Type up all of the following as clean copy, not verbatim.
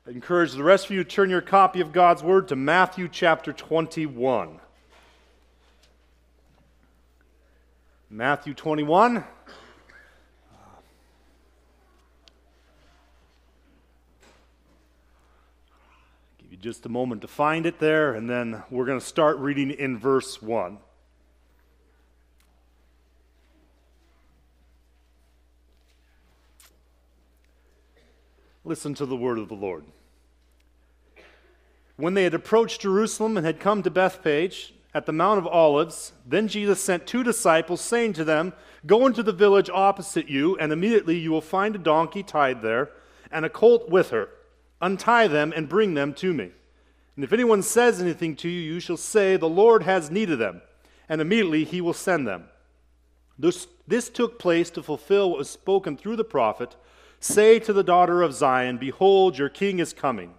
I encourage the rest of you to turn your copy of God's Word to Matthew chapter 21. Matthew 21. Give you just a moment to find it there, and then we're going to start reading in verse 1. Listen to the word of the Lord. When they had approached Jerusalem and had come to Bethphage at the Mount of Olives, then Jesus sent 2 disciples, saying to them, "Go into the village opposite you, and immediately you will find a donkey tied there, and a colt with her. Untie them and bring them to me. And if anyone says anything to you, you shall say, 'The Lord has need of them,' and immediately he will send them." This took place to fulfill what was spoken through the prophet, "Say to the daughter of Zion, Behold, your king is coming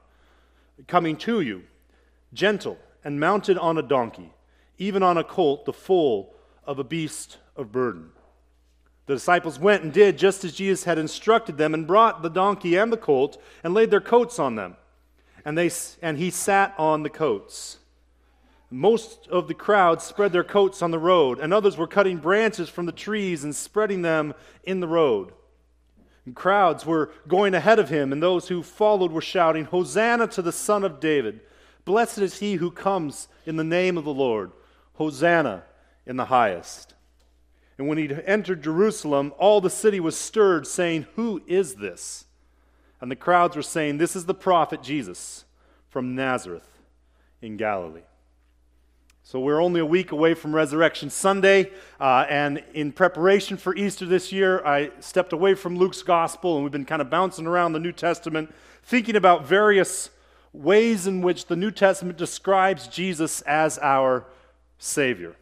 to you, gentle and mounted on a donkey, even on a colt, the foal of a beast of burden." The disciples went and did just as Jesus had instructed them, and brought the donkey and the colt, and laid their coats on them. And he sat on the coats. Most of the crowd spread their coats on the road, and others were cutting branches from the trees and spreading them in the road. And crowds were going ahead of him, and those who followed were shouting, "Hosanna to the Son of David! Blessed is he who comes in the name of the Lord! Hosanna in the highest!" And when he entered Jerusalem, all the city was stirred, saying, "Who is this?" And the crowds were saying, "This is the prophet Jesus from Nazareth in Galilee." So we're only a week away from Resurrection Sunday, and in preparation for Easter this year, I stepped away from Luke's Gospel, and we've been kind of bouncing around the New Testament, thinking about various ways in which the New Testament describes Jesus as our Savior,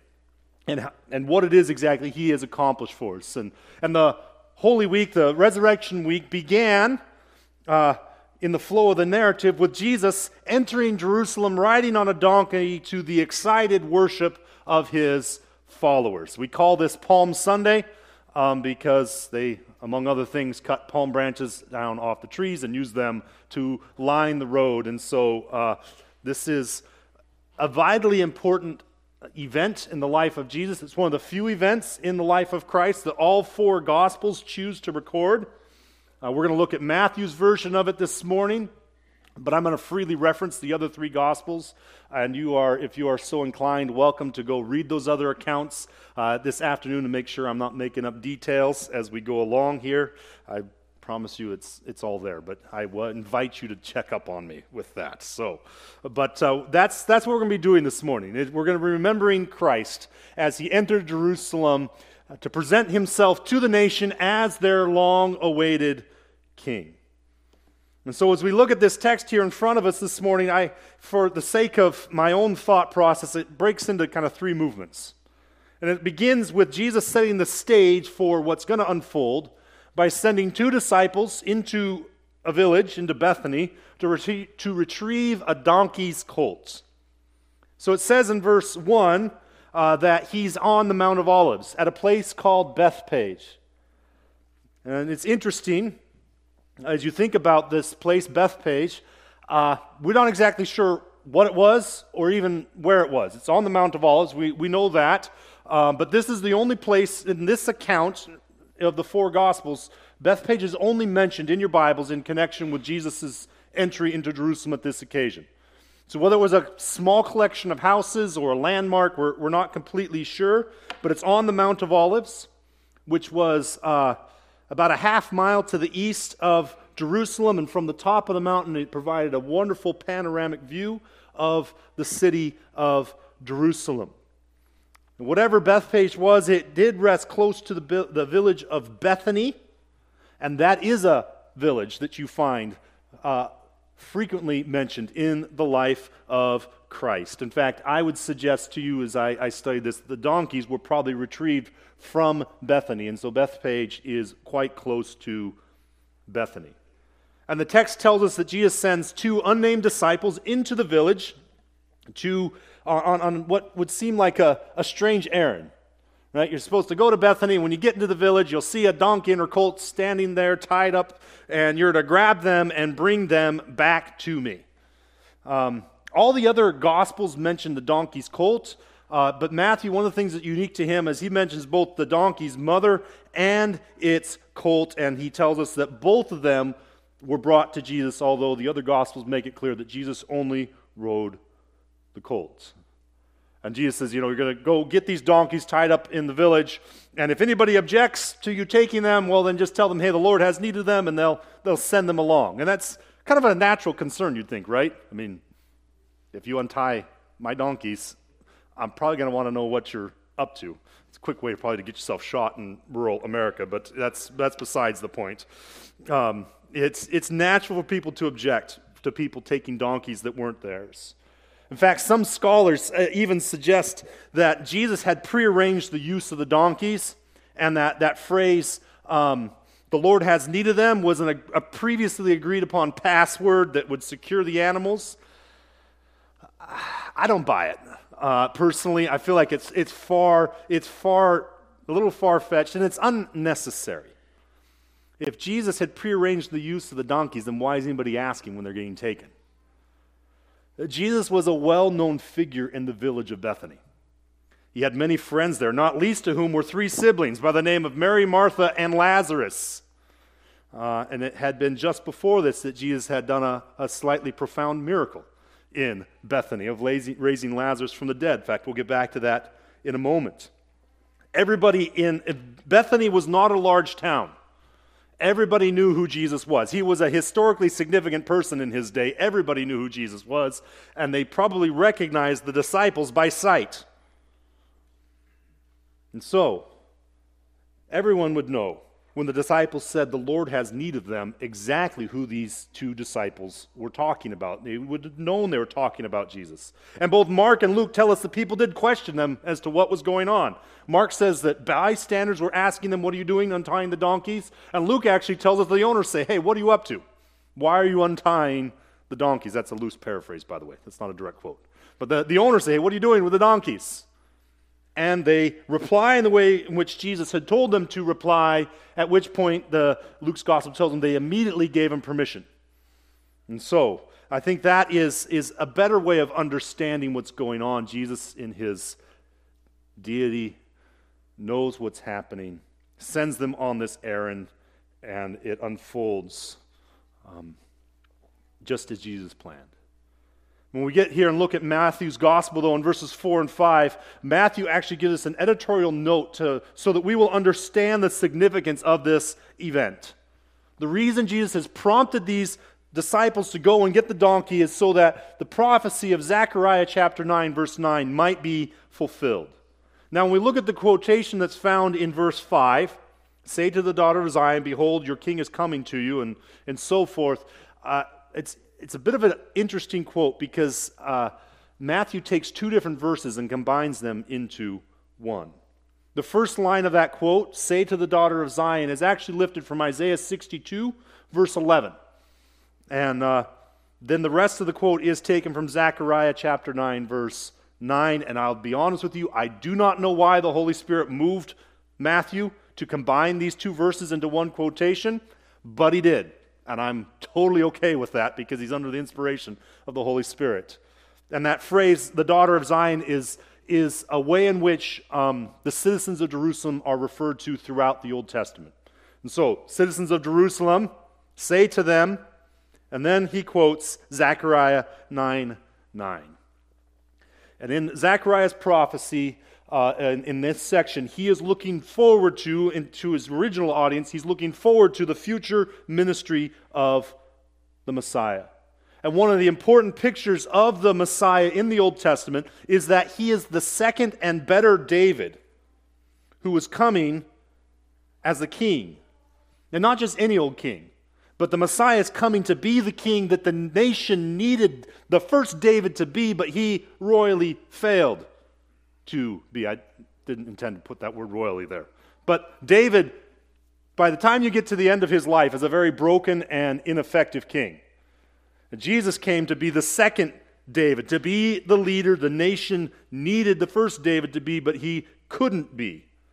and what it is exactly He has accomplished for us. And the Holy Week, the Resurrection Week, began in the flow of the narrative with Jesus entering Jerusalem riding on a donkey to the excited worship of his followers. We call this Palm Sunday because they, among other things, cut palm branches down off the trees and use them to line the road. And so this is a vitally important event in the life of Jesus. It's one of the few events in the life of Christ that all 4 Gospels choose to record. We're going to look at Matthew's version of it this morning, but I'm going to freely reference the other 3 Gospels, and if you are so inclined, welcome to go read those other accounts this afternoon to make sure I'm not making up details as we go along here. I promise you it's all there, but I will invite you to check up on me with that. But that's what we're going to be doing this morning. We're going to be remembering Christ as he entered Jerusalem to present himself to the nation as their long-awaited King. And so as we look at this text here in front of us this morning, for the sake of my own thought process, it breaks into kind of 3 movements. And it begins with Jesus setting the stage for what's going to unfold by sending 2 disciples into a village, into Bethany, to retrieve a donkey's colt. So it says in verse 1 that he's on the Mount of Olives at a place called Bethphage. And it's interesting, as you think about this place, Bethphage, we're not exactly sure what it was or even where it was. It's on the Mount of Olives, we know that, but this is the only place in this account of the 4 Gospels. Bethphage is only mentioned in your Bibles in connection with Jesus' entry into Jerusalem at this occasion. So whether it was a small collection of houses or a landmark, we're not completely sure, but it's on the Mount of Olives, which was about a half mile to the east of Jerusalem, and from the top of the mountain it provided a wonderful panoramic view of the city of Jerusalem. And whatever Bethphage was, it did rest close to the village of Bethany, and that is a village that you find frequently mentioned in the life of Christ. In fact, I would suggest to you as I studied this, the donkeys were probably retrieved from Bethany, and so Bethphage is quite close to Bethany. And the text tells us that Jesus sends 2 unnamed disciples into the village on what would seem like a strange errand. Right? You're supposed to go to Bethany, and when you get into the village, you'll see a donkey and her colt standing there tied up, and you're to grab them and bring them back to me. All the other Gospels mention the donkey's colt, but Matthew, one of the things that's unique to him is he mentions both the donkey's mother and its colt, and he tells us that both of them were brought to Jesus, although the other Gospels make it clear that Jesus only rode the colt. And Jesus says, you're going to go get these donkeys tied up in the village, and if anybody objects to you taking them, well, then just tell them, hey, the Lord has need of them, and they'll send them along. And that's kind of a natural concern, you'd think, right? I mean, if you untie my donkeys, I'm probably going to want to know what you're up to. It's a quick way probably to get yourself shot in rural America, but that's besides the point. It's natural for people to object to people taking donkeys that weren't theirs. In fact, some scholars even suggest that Jesus had prearranged the use of the donkeys, and that phrase, the Lord has need of them, was a previously agreed upon password that would secure the animals. I don't buy it. Personally, I feel like it's a little far-fetched, and it's unnecessary. If Jesus had prearranged the use of the donkeys, then why is anybody asking when they're getting taken? Jesus was a well-known figure in the village of Bethany. He had many friends there, not least to whom were 3 siblings by the name of Mary, Martha, and Lazarus. And it had been just before this that Jesus had done a slightly profound miracle in Bethany of raising Lazarus from the dead. In fact, we'll get back to that in a moment. Everybody in Bethany was not a large town. Everybody knew who Jesus was. He was a historically significant person in his day. Everybody knew who Jesus was, and they probably recognized the disciples by sight. And so, everyone would know when the disciples said the Lord has need of them exactly who these 2 disciples were talking about. They would have known they were talking about Jesus. And both Mark and Luke tell us that people did question them as to what was going on. Mark says that bystanders were asking them, what are you doing untying the donkeys? And Luke actually tells us the owners say, hey, what are you up to? Why are you untying the donkeys? That's a loose paraphrase, by the way. That's not a direct quote. But the owners say, hey, what are you doing with the donkeys? And they reply in the way in which Jesus had told them to reply, at which point Luke's gospel tells them they immediately gave him permission. And so, I think that is a better way of understanding what's going on. Jesus, in his deity, knows what's happening, sends them on this errand, and it unfolds just as Jesus planned. When we get here and look at Matthew's gospel, though, in verses 4 and 5, Matthew actually gives us an editorial note so that we will understand the significance of this event. The reason Jesus has prompted these disciples to go and get the donkey is so that the prophecy of Zechariah chapter 9, verse 9 might be fulfilled. Now, when we look at the quotation that's found in verse 5, say to the daughter of Zion, behold, your king is coming to you, and so forth, it's a bit of an interesting quote because Matthew takes 2 different verses and combines them into one. The first line of that quote, say to the daughter of Zion, is actually lifted from Isaiah 62, verse 11. And then the rest of the quote is taken from Zechariah chapter 9, verse 9. And I'll be honest with you, I do not know why the Holy Spirit moved Matthew to combine these 2 verses into one quotation, but he did. And I'm totally okay with that because he's under the inspiration of the Holy Spirit. And that phrase, the daughter of Zion, is a way in which the citizens of Jerusalem are referred to throughout the Old Testament. And so, citizens of Jerusalem, say to them, and then he quotes Zechariah 9:9. And in Zechariah's prophecy, in this section, he is looking forward to his original audience, he's looking forward to the future ministry of the Messiah. And one of the important pictures of the Messiah in the Old Testament is that he is the second and better David who was coming as a king. And not just any old king, but the Messiah is coming to be the king that the nation needed the first David to be, but he royally failed to be. I didn't intend to put that word royally there. But David, by the time you get to the end of his life, is a very broken and ineffective king. And Jesus came to be the second David, to be the leader the nation needed the first David to be, but he couldn't be.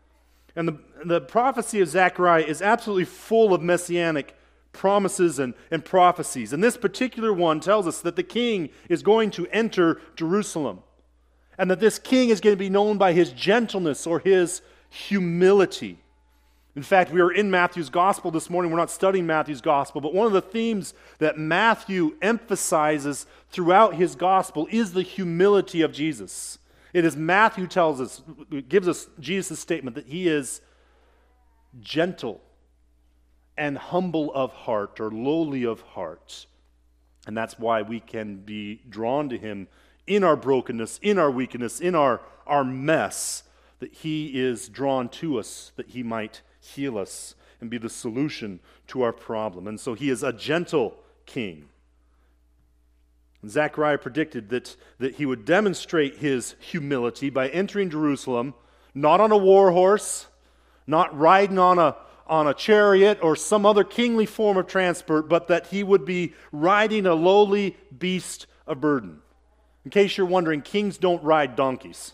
And the prophecy of Zechariah is absolutely full of messianic promises and prophecies. And this particular one tells us that the king is going to enter Jerusalem, and that this king is going to be known by his gentleness or his humility. In fact, we are in Matthew's gospel this morning. We're not studying Matthew's gospel, but one of the themes that Matthew emphasizes throughout his gospel is the humility of Jesus. It is Matthew gives us Jesus' statement that he is gentle and humble of heart, or lowly of heart. And that's why we can be drawn to him in our brokenness, in our weakness, in our mess, that he is drawn to us, that he might heal us and be the solution to our problem. And so he is a gentle king. And Zechariah predicted that he would demonstrate his humility by entering Jerusalem, not on a war horse, not riding on a chariot or some other kingly form of transport, but that he would be riding a lowly beast of burden. In case you're wondering, kings don't ride donkeys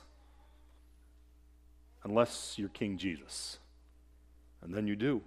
unless you're King Jesus. And then you do.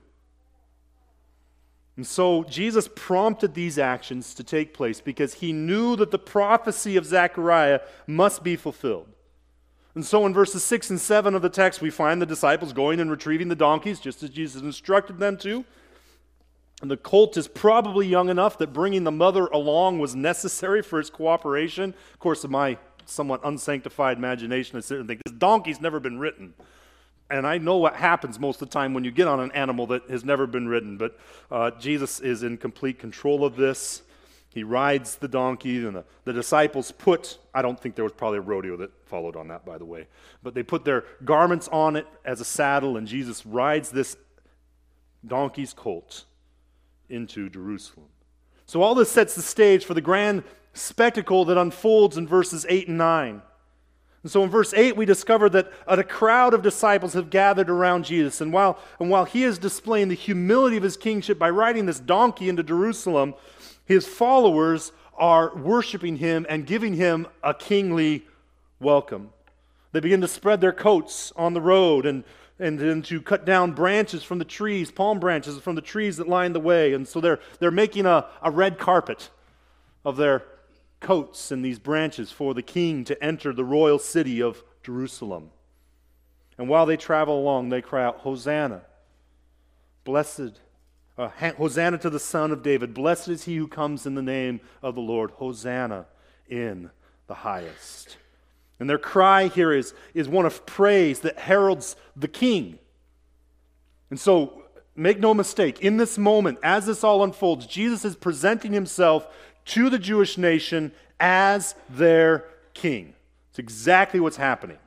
And so Jesus prompted these actions to take place because he knew that the prophecy of Zechariah must be fulfilled. And so in verses 6 and 7 of the text, we find the disciples going and retrieving the donkeys, just as Jesus instructed them to. And the colt is probably young enough that bringing the mother along was necessary for his cooperation. Of course, in my somewhat unsanctified imagination, I sit and think, this donkey's never been ridden. And I know what happens most of the time when you get on an animal that has never been ridden. But Jesus is in complete control of this. He rides the donkey, and the disciples I don't think there was probably a rodeo that followed on that, by the way. But they put their garments on it as a saddle, and Jesus rides this donkey's colt into Jerusalem. So all this sets the stage for the grand spectacle that unfolds in verses 8 and 9. And so in verse 8 we discover that a crowd of disciples have gathered around Jesus. And while he is displaying the humility of his kingship by riding this donkey into Jerusalem, his followers are worshiping him and giving him a kingly welcome. They begin to spread their coats on the road and to cut down branches from the trees, palm branches from the trees that line the way. And so they're making a red carpet of their coats and these branches for the king to enter the royal city of Jerusalem. And while they travel along, they cry out, Hosanna, blessed, Hosanna to the Son of David. Blessed is he who comes in the name of the Lord. Hosanna in the highest. And their cry here is one of praise that heralds the king. And so, make no mistake, in this moment, as this all unfolds, Jesus is presenting himself to the Jewish nation as their king. It's exactly what's happening.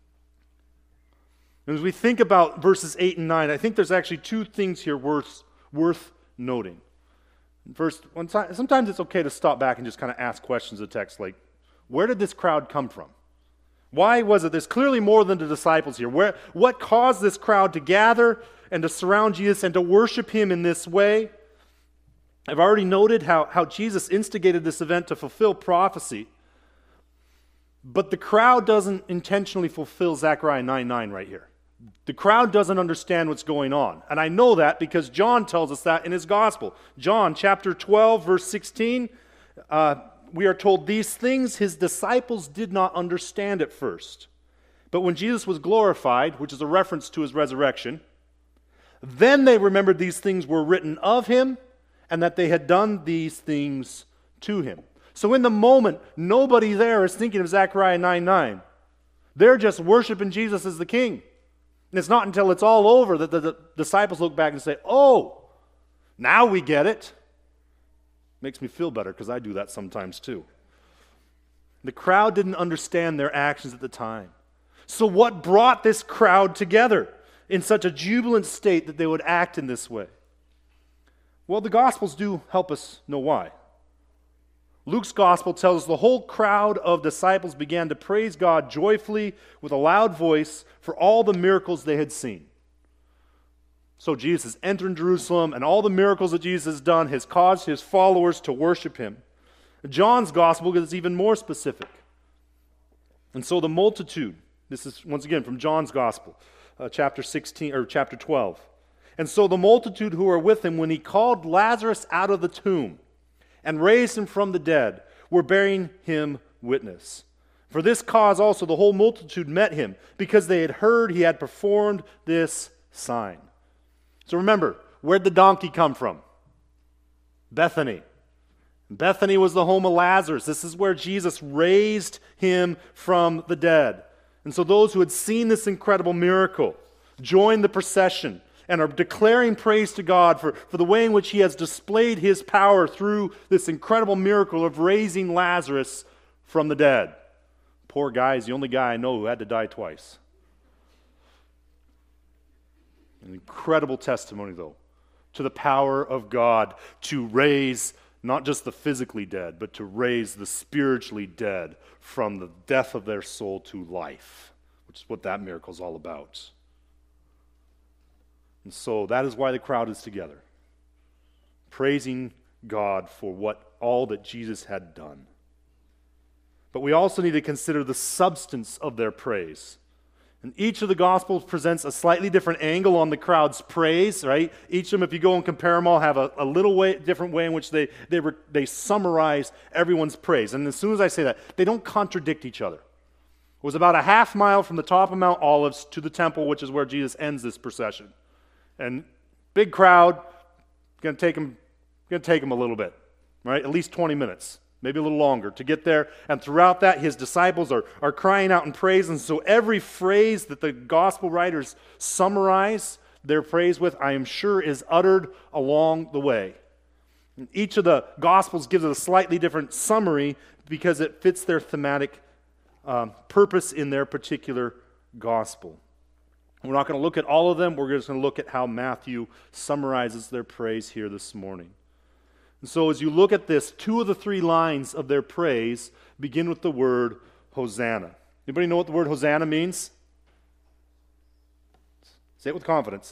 And as we think about verses 8 and 9, I think there's actually two things here worth noting. First, sometimes it's okay to stop back and just kind of ask questions of the text, like, where did this crowd come from? Why was it? There's clearly more than the disciples here. What caused this crowd to gather and to surround Jesus and to worship him in this way? I've already noted how Jesus instigated this event to fulfill prophecy. But the crowd doesn't intentionally fulfill Zechariah 9:9 right here. The crowd doesn't understand what's going on. And I know that because John tells us that in his gospel. John chapter 12, verse 16, we are told these things his disciples did not understand at first. But when Jesus was glorified, which is a reference to his resurrection, then they remembered these things were written of him and that they had done these things to him. So in the moment, nobody there is thinking of Zechariah 9:9. They're just worshiping Jesus as the king. And it's not until it's all over that the disciples look back and say, oh, now we get it. Makes me feel better because I do that sometimes too. The crowd didn't understand their actions at the time. So what brought this crowd together in such a jubilant state that they would act in this way? Well, the Gospels do help us know why. Luke's Gospel tells us the whole crowd of disciples began to praise God joyfully with a loud voice for all the miracles they had seen. So Jesus entered Jerusalem, and all the miracles that Jesus has done has caused his followers to worship him. John's Gospel is even more specific. And so the multitude, this is once again from John's Gospel, chapter 16 or chapter 12. And so the multitude who were with him when he called Lazarus out of the tomb and raised him from the dead were bearing him witness. For this cause also the whole multitude met him, because they had heard he had performed this sign. So remember, where'd the donkey come from? Bethany. Bethany was the home of Lazarus. This is where Jesus raised him from the dead. And so those who had seen this incredible miracle joined the procession and are declaring praise to God for the way in which he has displayed his power through this incredible miracle of raising Lazarus from the dead. Poor guy is the only guy I know who had to die twice. An incredible testimony, though, to the power of God to raise not just the physically dead, but to raise the spiritually dead from the death of their soul to life, which is what that miracle is all about. And so that is why the crowd is together, praising God for all that Jesus had done. But we also need to consider the substance of their praise. And each of the Gospels presents a slightly different angle on the crowd's praise, right? Each of them, if you go and compare them all, have a little different way in which they summarize everyone's praise. And as soon as I say that, they don't contradict each other. It was about a half mile from the top of Mount Olives to the temple, which is where Jesus ends this procession. And big crowd, going to take him a little bit, right? At least 20 minutes. Maybe a little longer to get there. And throughout that, his disciples are crying out in praise. And so every phrase that the gospel writers summarize their praise with, I am sure, is uttered along the way. And each of the gospels gives it a slightly different summary because it fits their thematic purpose in their particular gospel. We're not going to look at all of them. We're just going to look at how Matthew summarizes their praise here this morning. And so as you look at this, 2 of the 3 lines of their praise begin with the word Hosanna. Anybody know what the word Hosanna means? Say it with confidence.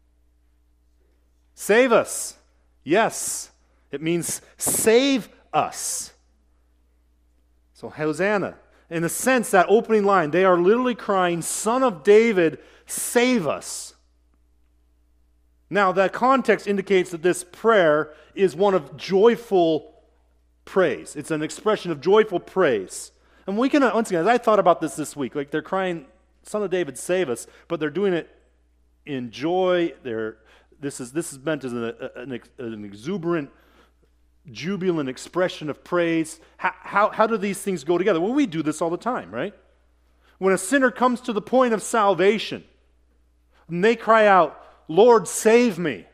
Save us. Yes, it means save us. So Hosanna. In a sense, that opening line, they are literally crying, Son of David, save us. Now, that context indicates that this prayer is one of joyful praise. It's an expression of joyful praise. And we can, once again, as I thought about this week, like they're crying, Son of David, save us, but they're doing it in joy. This is meant as an exuberant, jubilant expression of praise. How do these things go together? Well, we do this all the time, right? When a sinner comes to the point of salvation, and they cry out, Lord, save me.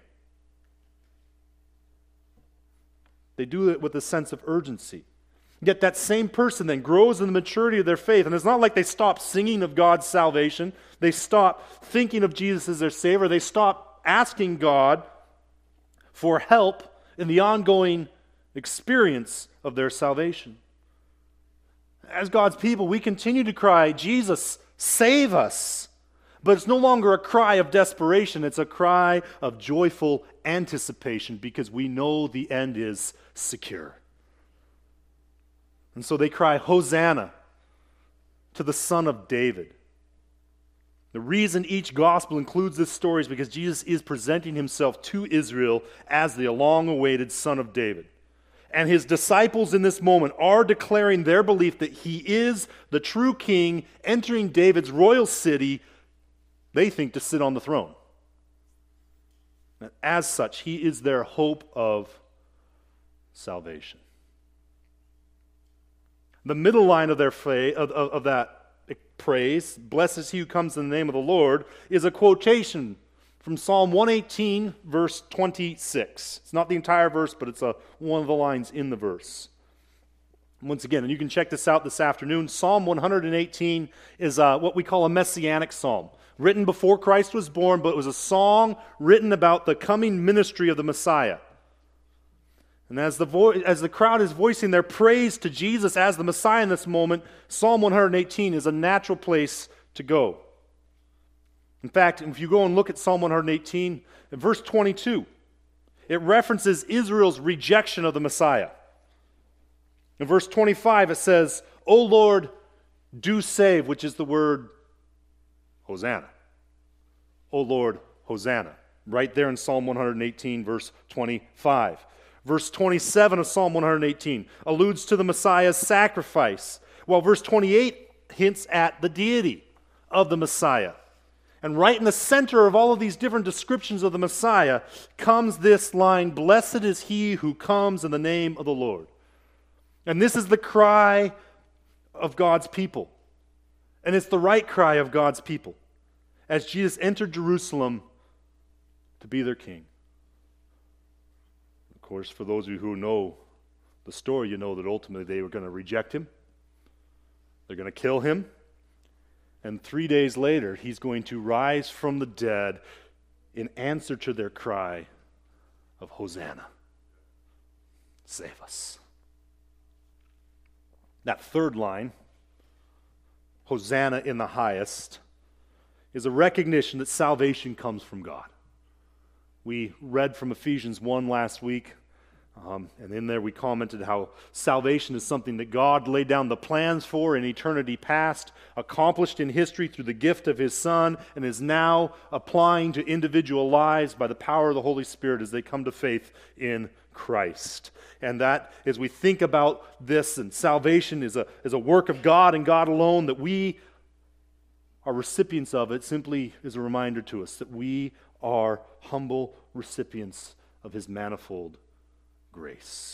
They do it with a sense of urgency. Yet that same person then grows in the maturity of their faith. And it's not like they stop singing of God's salvation. They stop thinking of Jesus as their Savior. They stop asking God for help in the ongoing experience of their salvation. As God's people, we continue to cry, Jesus, save us. But it's no longer a cry of desperation. It's a cry of joyful anticipation because we know the end is secure. And so they cry, Hosanna to the Son of David. The reason each gospel includes this story is because Jesus is presenting himself to Israel as the long-awaited Son of David. And his disciples in this moment are declaring their belief that he is the true king entering David's royal city, they think, to sit on the throne. And as such, he is their hope of salvation. The middle line of their of that praise, blessed is he who comes in the name of the Lord, is a quotation from Psalm 118, verse 26. It's not the entire verse, but it's one of the lines in the verse. Once again, and you can check this out this afternoon, Psalm 118 is what we call a messianic psalm, written before Christ was born, but it was a song written about the coming ministry of the Messiah. And as the crowd is voicing their praise to Jesus as the Messiah in this moment, Psalm 118 is a natural place to go. In fact, if you go and look at Psalm 118, in verse 22, it references Israel's rejection of the Messiah. In verse 25, it says, O Lord, do save, which is the word Hosanna. O Lord, Hosanna. Right there in Psalm 118, verse 25. Verse 27 of Psalm 118 alludes to the Messiah's sacrifice, while verse 28 hints at the deity of the Messiah. And right in the center of all of these different descriptions of the Messiah comes this line, "Blessed is he who comes in the name of the Lord." And this is the cry of God's people. And it's the right cry of God's people as Jesus entered Jerusalem to be their king. Of course, for those of you who know the story, you know that ultimately they were going to reject him. They're going to kill him. And 3 days later, he's going to rise from the dead in answer to their cry of Hosanna. Save us. That third line, Hosanna in the highest, is a recognition that salvation comes from God. We read from Ephesians 1 last week, and in there we commented how salvation is something that God laid down the plans for in eternity past, accomplished in history through the gift of His Son, and is now applying to individual lives by the power of the Holy Spirit as they come to faith in Christ. And that, as we think about this, and salvation is a work of God and God alone, that we are recipients of it, simply is a reminder to us that we are humble recipients of His manifold grace.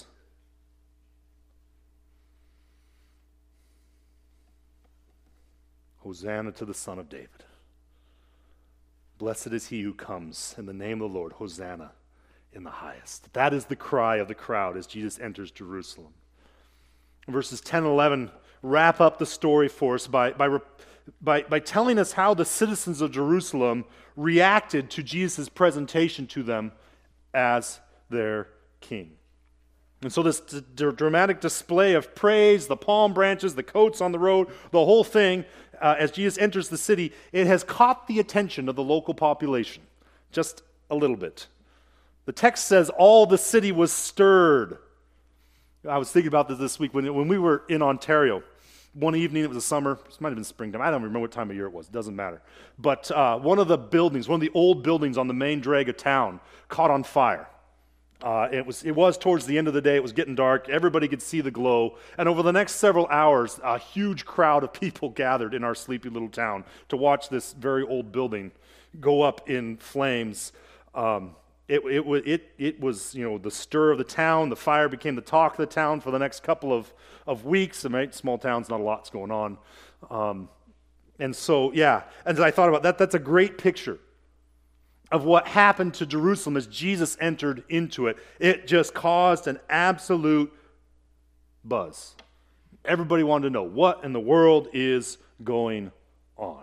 Hosanna to the Son of David. Blessed is he who comes in the name of the Lord. Hosanna in the highest. That is the cry of the crowd as Jesus enters Jerusalem. Verses 10 and 11 wrap up the story for us by telling us how the citizens of Jerusalem reacted to Jesus' presentation to them as their king. And so this dramatic display of praise, the palm branches, the coats on the road, the whole thing, as Jesus enters the city, it has caught the attention of the local population, just a little bit. The text says all the city was stirred. I was thinking about this week when we were in Ontario. One evening, it was a summer, it might have been springtime, I don't remember what time of year it was, it doesn't matter. But one of the old buildings on the main drag of town caught on fire. It was towards the end of the day, it was getting dark, everybody could see the glow, and over the next several hours, a huge crowd of people gathered in our sleepy little town to watch this very old building go up in flames. It was, the stir of the town. The fire became the talk of the town for the next couple of weeks. Right? Small towns, not a lot's going on. And so, yeah, and as I thought about that, that's a great picture of what happened to Jerusalem as Jesus entered into it. It just caused an absolute buzz. Everybody wanted to know what in the world is going on.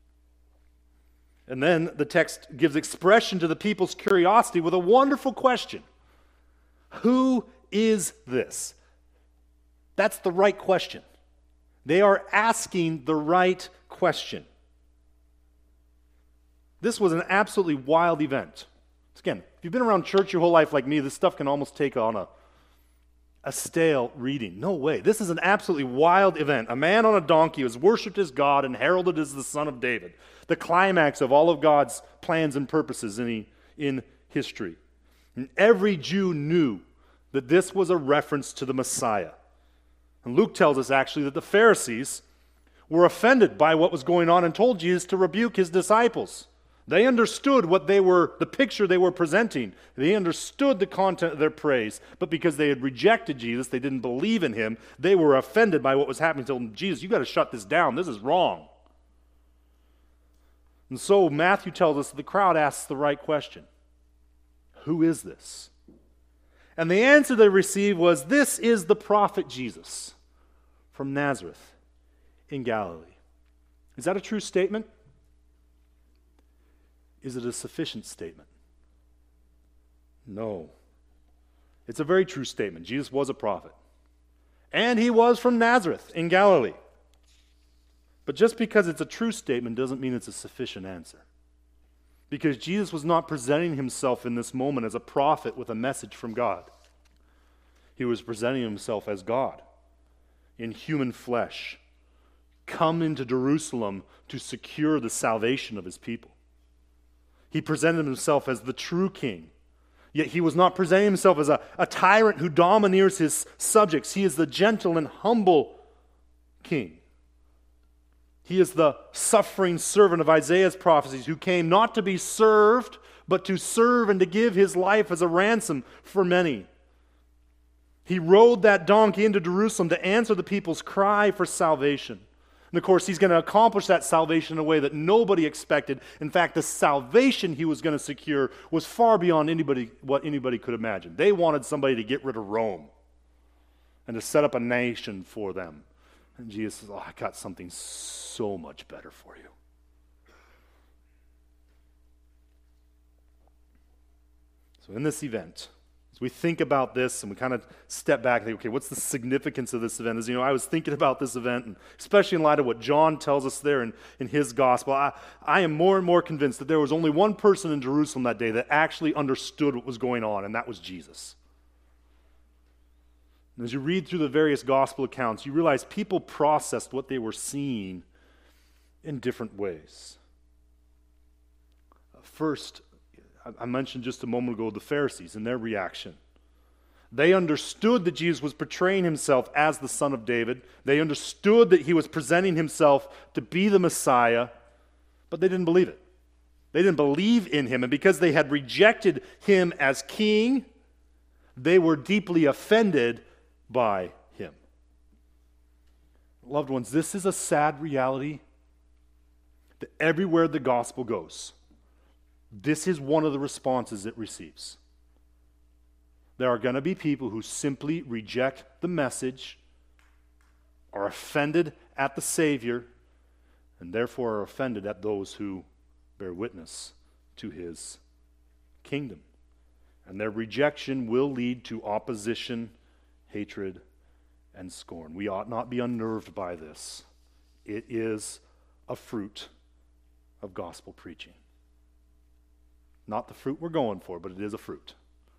And then the text gives expression to the people's curiosity with a wonderful question. Who is this? That's the right question. They are asking the right question. This was an absolutely wild event. Again, if you've been around church your whole life like me, this stuff can almost take on a stale reading. No way. This is an absolutely wild event. A man on a donkey was worshipped as God and heralded as the Son of David. The climax of all of God's plans and purposes in history. And every Jew knew that this was a reference to the Messiah. And Luke tells us actually that the Pharisees were offended by what was going on and told Jesus to rebuke his disciples. They understood the picture they were presenting. They understood the content of their praise, but because they had rejected Jesus, they didn't believe in him, they were offended by what was happening. They told them, Jesus, you got to shut this down. This is wrong. And so Matthew tells us that the crowd asks the right question. Who is this? And the answer they received was, this is the prophet Jesus from Nazareth in Galilee. Is that a true statement? Is it a sufficient statement? No. It's a very true statement. Jesus was a prophet. And he was from Nazareth in Galilee. But just because it's a true statement doesn't mean it's a sufficient answer. Because Jesus was not presenting himself in this moment as a prophet with a message from God. He was presenting himself as God in human flesh, come into Jerusalem to secure the salvation of his people. He presented himself as the true king. Yet he was not presenting himself as a tyrant who domineers his subjects. He is the gentle and humble king. He is the suffering servant of Isaiah's prophecies who came not to be served, but to serve and to give his life as a ransom for many. He rode that donkey into Jerusalem to answer the people's cry for salvation. And of course, he's going to accomplish that salvation in a way that nobody expected. In fact, the salvation he was going to secure was far beyond what anybody could imagine. They wanted somebody to get rid of Rome and to set up a nation for them. And Jesus says, I got something so much better for you. So in this event, as we think about this and we kind of step back and think, okay, what's the significance of this event? As you know, I was thinking about this event, and especially in light of what John tells us there in his gospel, I am more and more convinced that there was only one person in Jerusalem that day that actually understood what was going on, and that was Jesus. And as you read through the various gospel accounts, you realize people processed what they were seeing in different ways. First, I mentioned just a moment ago the Pharisees and their reaction. They understood that Jesus was portraying himself as the Son of David. They understood that he was presenting himself to be the Messiah, but they didn't believe it. They didn't believe in him, and because they had rejected him as king, they were deeply offended by him. Loved ones, this is a sad reality that everywhere the gospel goes, this is one of the responses it receives. There are going to be people who simply reject the message, are offended at the Savior, and therefore are offended at those who bear witness to his kingdom. And their rejection will lead to opposition, hatred, and scorn. We ought not be unnerved by this. It is a fruit of gospel preaching. Not the fruit we're going for, but it is a fruit.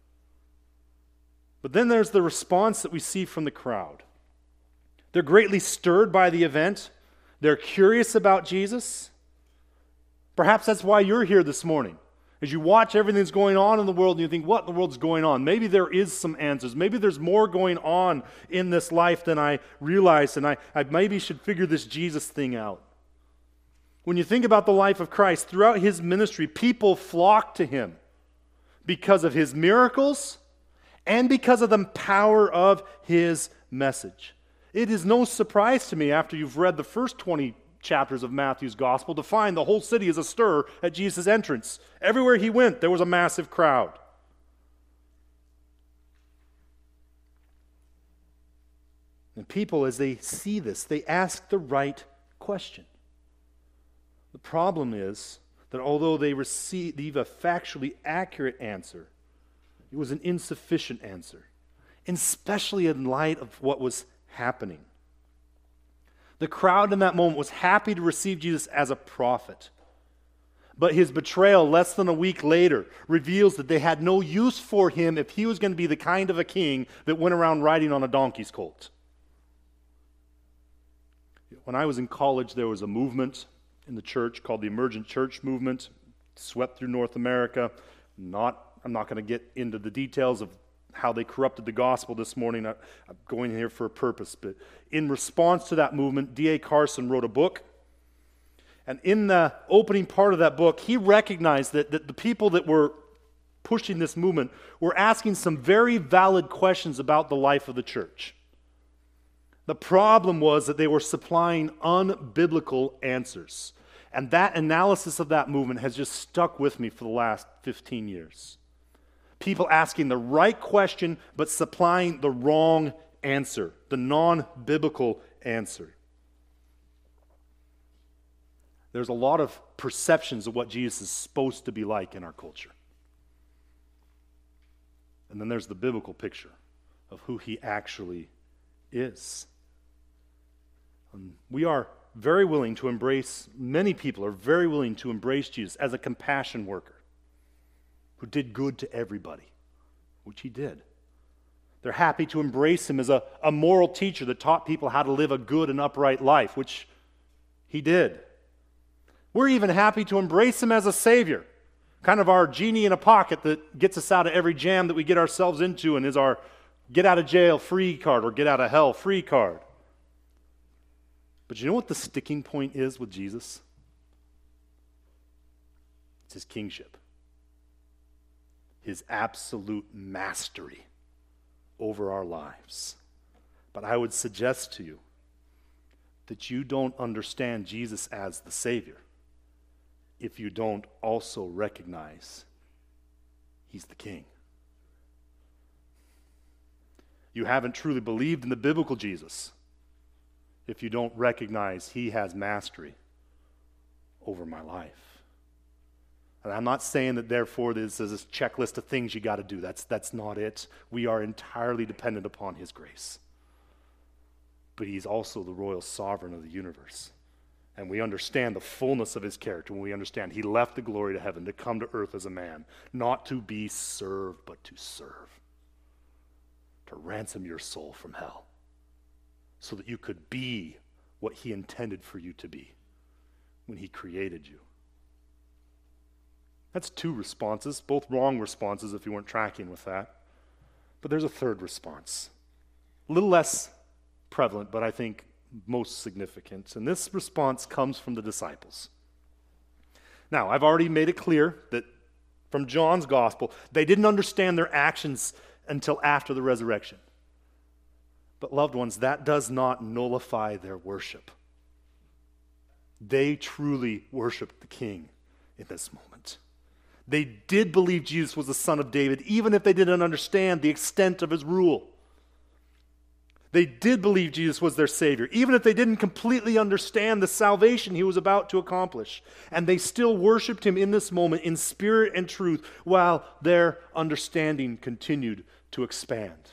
But then there's the response that we see from the crowd. They're greatly stirred by the event. They're curious about Jesus. Perhaps that's why you're here this morning. As you watch everything that's going on in the world and you think, what in the world's going on? Maybe there is some answers. Maybe there's more going on in this life than I realize, and I maybe should figure this Jesus thing out. When you think about the life of Christ, throughout his ministry, people flocked to him because of his miracles and because of the power of his message. It is no surprise to me, after you've read the first 20 chapters of Matthew's gospel, to find the whole city is astir at Jesus' entrance. Everywhere he went, there was a massive crowd. And people, as they see this, they ask the right question. The problem is that although they receive a factually accurate answer, it was an insufficient answer, especially in light of what was happening. The crowd in that moment was happy to receive Jesus as a prophet. But his betrayal less than a week later reveals that they had no use for him if he was going to be the kind of a king that went around riding on a donkey's colt. When I was in college, there was a movement in the church called the Emergent Church Movement. It swept through North America. I'm not going to get into the details of how they corrupted the gospel this morning. I'm going here for a purpose. But in response to that movement, D.A. Carson wrote a book. And in the opening part of that book, he recognized that the people that were pushing this movement were asking some very valid questions about the life of the church. The problem was that they were supplying unbiblical answers. And that analysis of that movement has just stuck with me for the last 15 years. People asking the right question, but supplying the wrong answer, the non-biblical answer. There's a lot of perceptions of what Jesus is supposed to be like in our culture. And then there's the biblical picture of who he actually is. And we are very willing to embrace, many people are very willing to embrace Jesus as a compassion worker who did good to everybody, which he did. They're happy to embrace him as a moral teacher that taught people how to live a good and upright life, which he did. We're even happy to embrace him as a Savior, kind of our genie in a pocket that gets us out of every jam that we get ourselves into and is our get out of jail free card or get out of hell free card. But you know what the sticking point is with Jesus? It's his kingship, his absolute mastery over our lives. But I would suggest to you that you don't understand Jesus as the Savior if you don't also recognize he's the King. You haven't truly believed in the biblical Jesus if you don't recognize he has mastery over my life. And I'm not saying that therefore this is this checklist of things you got to do. That's not it. We are entirely dependent upon his grace. But he's also the royal sovereign of the universe. And we understand the fullness of his character when we understand he left the glory to heaven to come to earth as a man, not to be served, but to serve, to ransom your soul from hell, so that you could be what he intended for you to be when he created you. That's two responses, both wrong responses if you weren't tracking with that. But there's a third response, a little less prevalent, but I think most significant. And this response comes from the disciples. Now, I've already made it clear that from John's gospel, they didn't understand their actions until after the resurrection. But loved ones, that does not nullify their worship. They truly worshiped the King in this moment. They did believe Jesus was the Son of David, even if they didn't understand the extent of his rule. They did believe Jesus was their Savior, even if they didn't completely understand the salvation he was about to accomplish. And they still worshiped him in this moment in spirit and truth while their understanding continued to expand.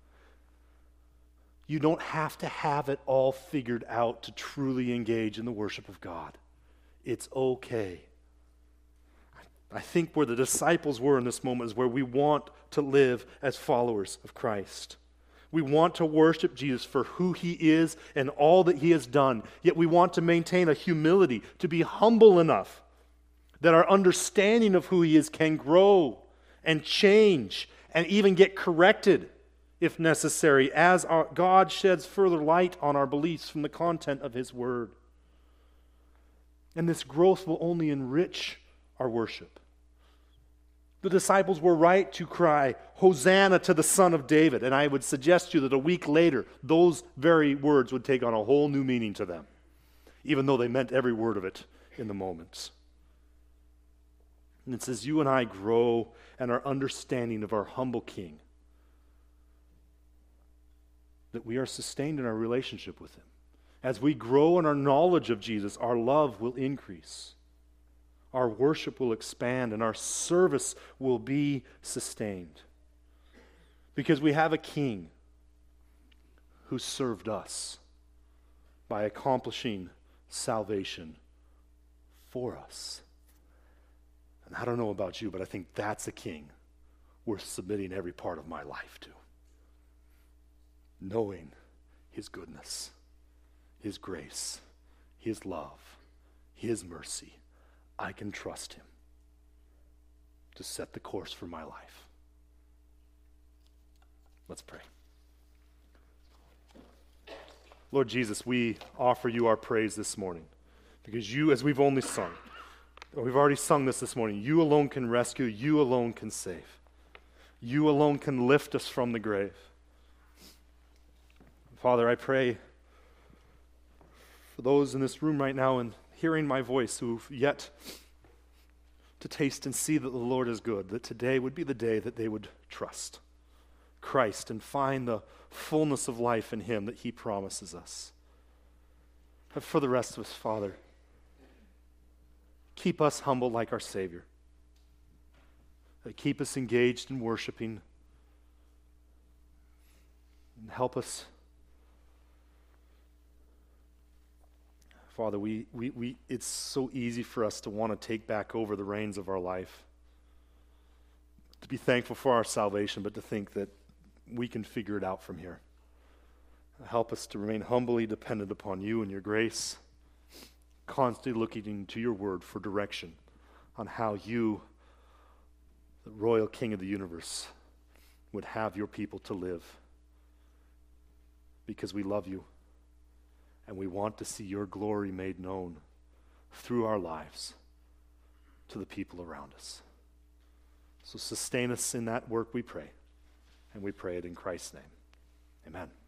You don't have to have it all figured out to truly engage in the worship of God. It's okay. I think where the disciples were in this moment is where we want to live as followers of Christ. We want to worship Jesus for who he is and all that he has done. Yet we want to maintain a humility, to be humble enough that our understanding of who he is can grow and change and even get corrected if necessary as God sheds further light on our beliefs from the content of his word. And this growth will only enrich our worship. The disciples were right to cry, "Hosanna to the Son of David." And I would suggest to you that a week later, those very words would take on a whole new meaning to them, even though they meant every word of it in the moment. And it says, you and I grow in our understanding of our humble King, that we are sustained in our relationship with him. As we grow in our knowledge of Jesus, our love will increase. Our worship will expand and our service will be sustained. Because we have a King who served us by accomplishing salvation for us. And I don't know about you, but I think that's a King worth submitting every part of my life to. Knowing his goodness, his grace, his love, his mercy. I can trust him to set the course for my life. Let's pray. Lord Jesus, we offer you our praise this morning because you, as we've only sung, we've already sung this morning, you alone can rescue, you alone can save. You alone can lift us from the grave. Father, I pray for those in this room right now and hearing my voice who've yet to taste and see that the Lord is good, that today would be the day that they would trust Christ and find the fullness of life in him that he promises us. But for the rest of us, Father, keep us humble like our Savior. Keep us engaged in worshiping and help us. Father, it's so easy for us to want to take back over the reins of our life, to be thankful for our salvation, but to think that we can figure it out from here. Help us to remain humbly dependent upon you and your grace, constantly looking to your word for direction on how you the royal King of the universe, would have your people to live, because we love you and we want to see your glory made known through our lives to the people around us. So sustain us in that work, we pray, and we pray it in Christ's name. Amen.